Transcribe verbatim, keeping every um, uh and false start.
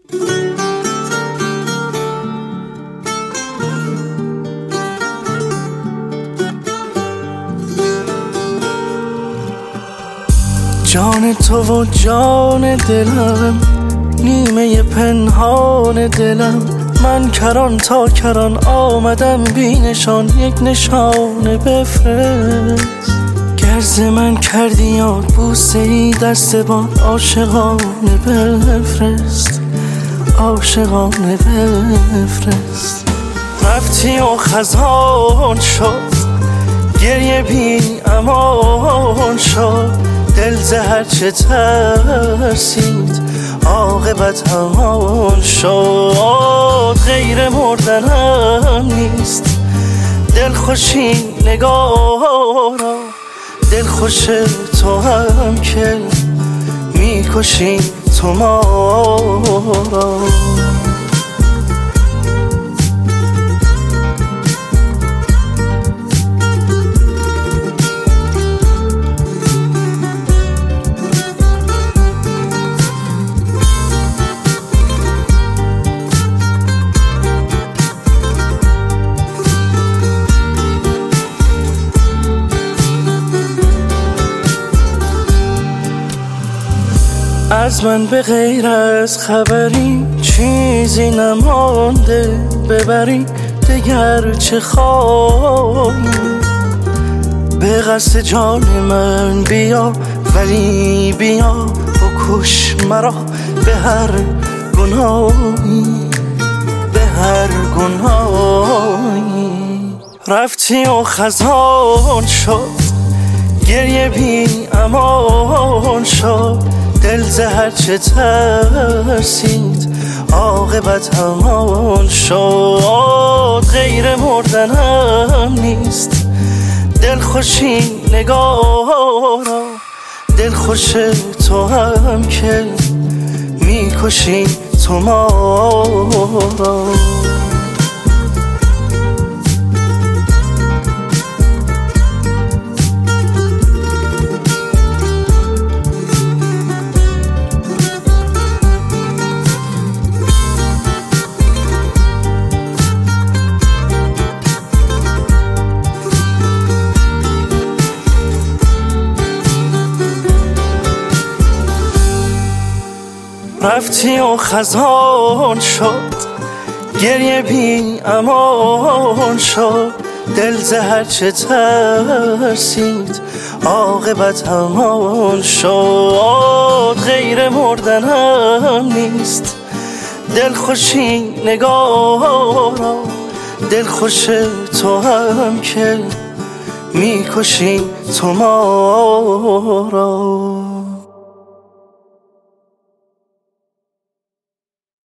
جان تو و جان دلم، نیمه پنهان دلم، من کران تا کران آمدم بی نشان، یک نشانه بفرست. گرز من کردی یاد بوسه ای دست باد، عاشقانه بفرست، عاشقانه بفرست. رفتی و خزان شد، گریه بی امان شد، دل ز هر چه ترسید عاقبت همان شد. غیر مردنم نیست دلخوشی نگارا، دلخوش تو هم که میکشی تو ما را. از من به غیر از خبری چیزی نمانده، ببری دگر چه خواهی. به قصد جان من بیا، ولی بیا بکش مرا به هر گناهی، به هر گناهی. رفتی و خزان شد، گریه بی امان شد، دل ز هر چه ترسید عاقبت همان شد. غیر مردنم نیست دلخوشی نگارا، دلخوش تو هم که میکشی تو ما را. رفتی و خزان شد، گریه بی امان شد، دل ز هر چه ترسید عاقبت همان شد. غیر مردنم نیست دلخوشی نگارا، دلخوش تو هم که میکشی تو ما را.